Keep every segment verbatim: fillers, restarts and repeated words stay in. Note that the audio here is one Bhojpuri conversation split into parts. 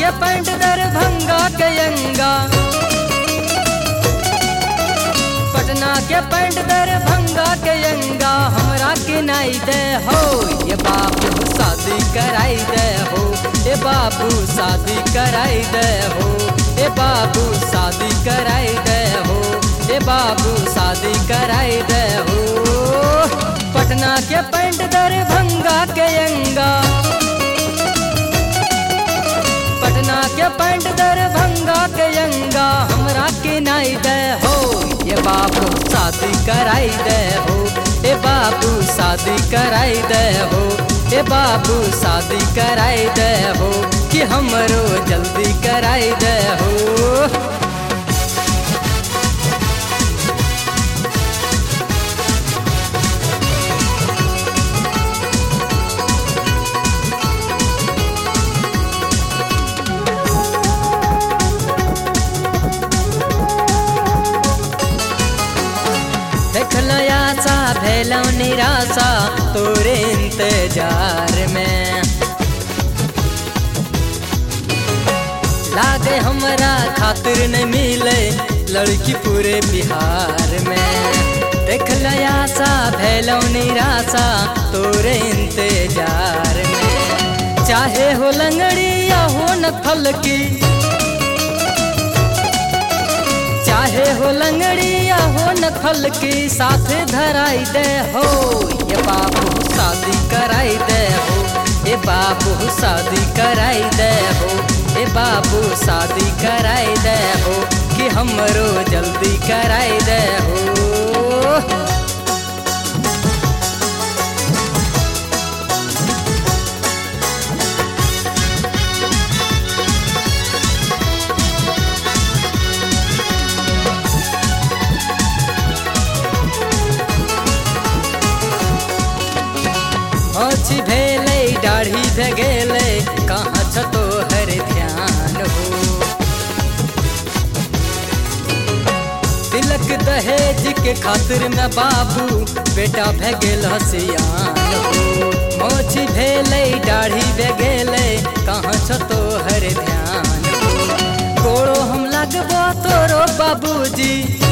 के पैंट दरभंगा के यंगा, पटना के पैंट दरभंगा के यंगा, हमरा के नाई दे हो ये बाबू शादी कराई दे हो, ये बाबू शादी कराई दे हो, ये बाबू शादी कराई दे हो, ये बाबू शादी कराई दे हो। पटना के पैंट दरभंगा के यंगा, पटना के पैंट दरभंगा के यंगा, हमरा के नाई दे हो ये बाबू शादी कराई दे हो, ये बाबू शादी कराई दे हो, ये बाबू शादी कराई दे हो कि हमरो जल्दी कराई दे हो। आशा भेलौ निराशा तोरे इंतजार में, लागे हमरा खातिर न मिले लड़की पूरे बिहार में। देख आशा भेलौ निराशा तोरे इंतजार में, चाहे हो लंगड़ी या हो नखल की, चाहे हो लंगड़ी या हो नखल की, साथ धराई दे हो ये बाबू शादी कराई दे हो, ये बाबू शादी कराई दे हो, ये बाबू शादी कराई दे हो कि हमरो जल्दी कराई दे हो। मोछी भेले दाढ़ी भे गेले, कहाँ छ तोहर ध्यान हो, तिलक दहेज के खातिर में बाबू बेटा भे गेल हसियान हो। मोछी भेले दाढ़ी भे गेले, कहाँ छ तोहर ध्यान हो, गोड़ो हम लगबो तोरो बाबूजी,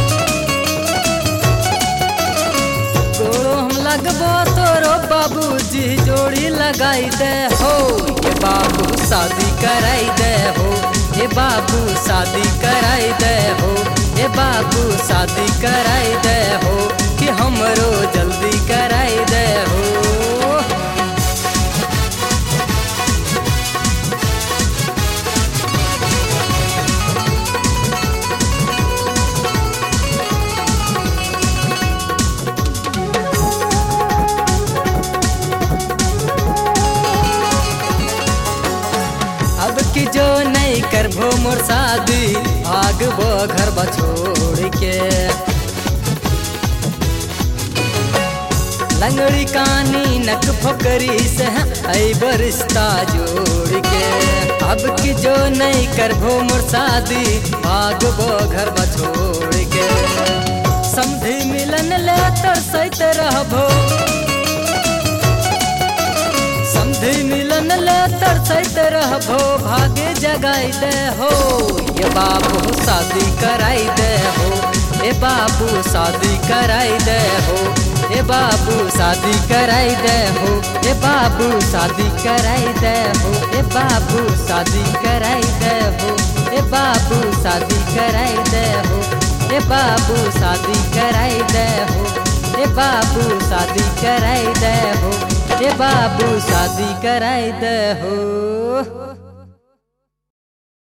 गोड़ो हम लगबो तोरो बाबूजी, जोड़ी लगाई दे हो ये बाबू शादी कराई दे हो, ये बाबू शादी कराई दे हो, ये बाबू शादी कराई दे हो कि हमरो जल्दी कराई दे हो। अब की जो नहीं करबो मोर शादी, भागबो घर बछोड़ के, लंगड़ी कानी नक फकरी से अइबो रिश्ता जोड़ के। अब की जो नहीं करबो मोर शादी, भागबो घर बछोड़ के, समधी मिलन ले तरसैत रहबो, समधी मिलन ले तरसैत रहबो, भागे जगाई दे हो ये बाबू शादी कराई दे हो, ये बाबू शादी कराई दे हो, ये बाबू शादी कराई दे हो, ये बाबू शादी कराई दे हो, ये बाबू शादी कराई दे हो, ये बाबू शादी कराई दे हो, ये बाबू शादी कराई दे हो, ये बाबू शादी कराई दे हो, ये बाबू शादी कराई दे हो।